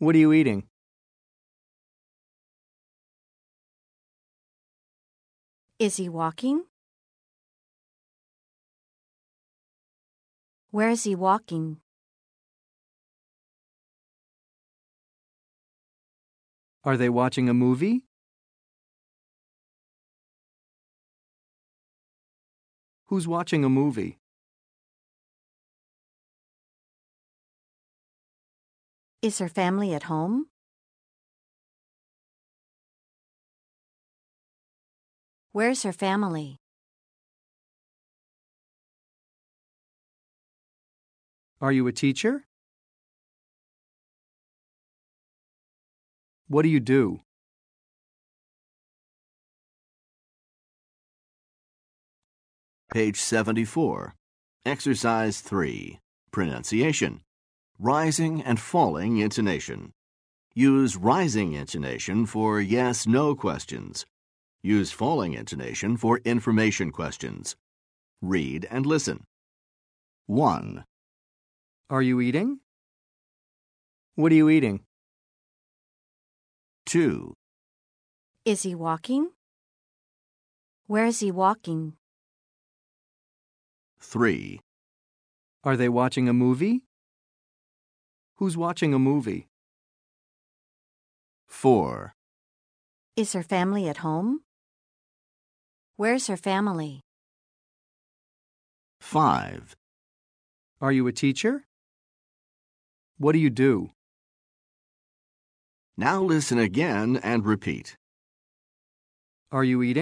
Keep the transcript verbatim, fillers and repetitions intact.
What are you eating? Is he walking? Where is he walking? Are they watching a movie? Who's watching a movie? Is her family at home? Where's her family? Are you a teacher? What do you do? Page seventy-four. Exercise three. Pronunciation. Rising and falling intonation. Use rising intonation for yes-no questions. Use falling intonation for information questions. Read and listen. one. Are you eating? What are you eating? two. Is he walking? Where is he walking? three. Are they watching a movie? Who's watching a movie? four. Is her family at home? Where's her family? five. Are you a teacher? What do you do? Now listen again and repeat. Are you eating?